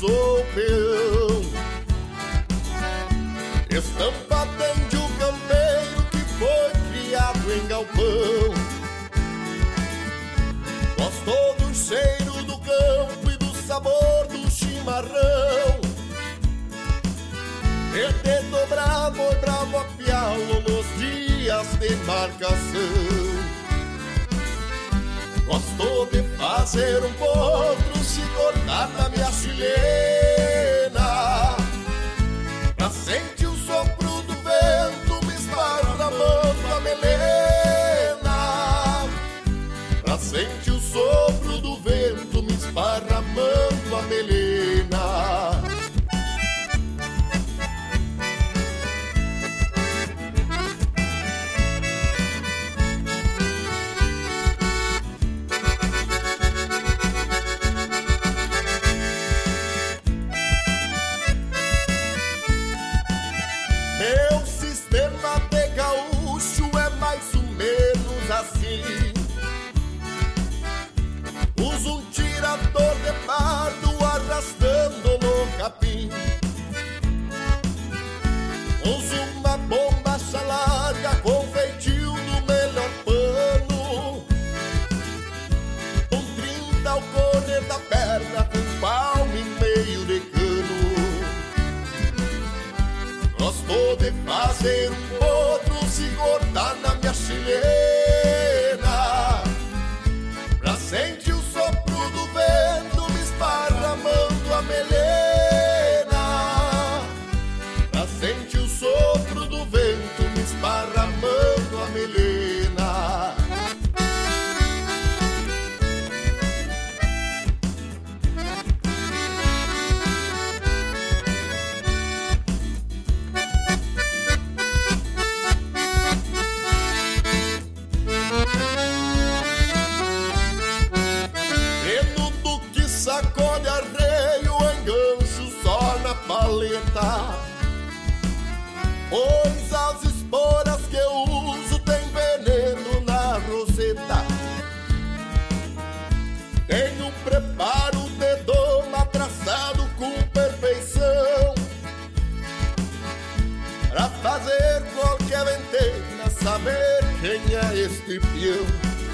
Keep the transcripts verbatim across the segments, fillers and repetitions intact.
sou peão. Estampa atende o campeiro que foi criado em galpão. Gostou do cheiro do campo e do sabor do chimarrão. E de dobrar boi bravo a pialo nos dias de marcação. Gostou de fazer um potro se cortar na minha chilena, pra sentir o sopro do vento me esparramando a melena, pra sentir o sopro do vento me esparramando a melena. Uso um tirador de pardo arrastando no capim. Uso uma bombacha larga com feitio do melhor pano. Um trinta ao correr da perna com palmo e meio de cano. Gostou de fazer um potro se cortar na minha chilena, pra sentir o sopro do vento me esparramando a melena, pra sentir o sopro do vento me esparramando a melena. Sacode arreio, engancho só na paleta, pois as esporas que eu uso tem veneno na roseta. Tenho um preparo de doma traçado com perfeição, pra fazer qualquer ventena saber quem é este peão.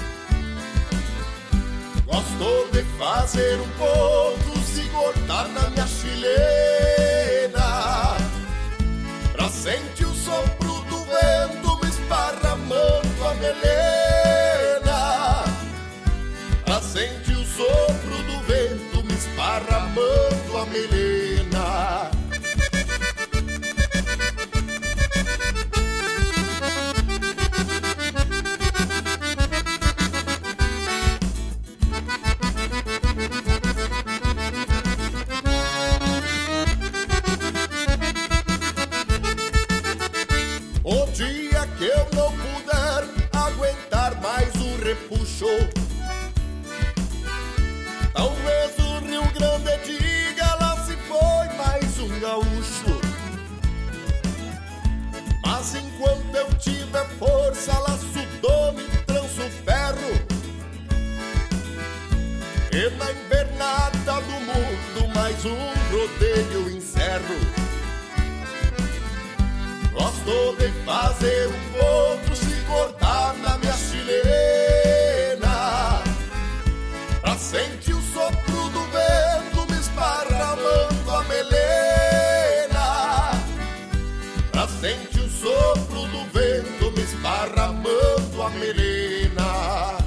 Gostou de fazer um potro se cortar na minha chilena, pra sentir o sopro do vento me esparramando a melena, pra sentir o sopro do vento me esparramando a melena. O dia que eu não puder aguentar mais o repuxo, talvez o Rio Grande diga lá se foi mais um gaúcho. Mas enquanto eu tiver força, laço dono e tranço ferro, e na invernada do mundo mais um rodeio encerro. Gostou de fazer um potro se cortar na minha chilena, pra sentir o sopro do vento me esparramando a melena, pra sentir o sopro do vento me esparramando a melena.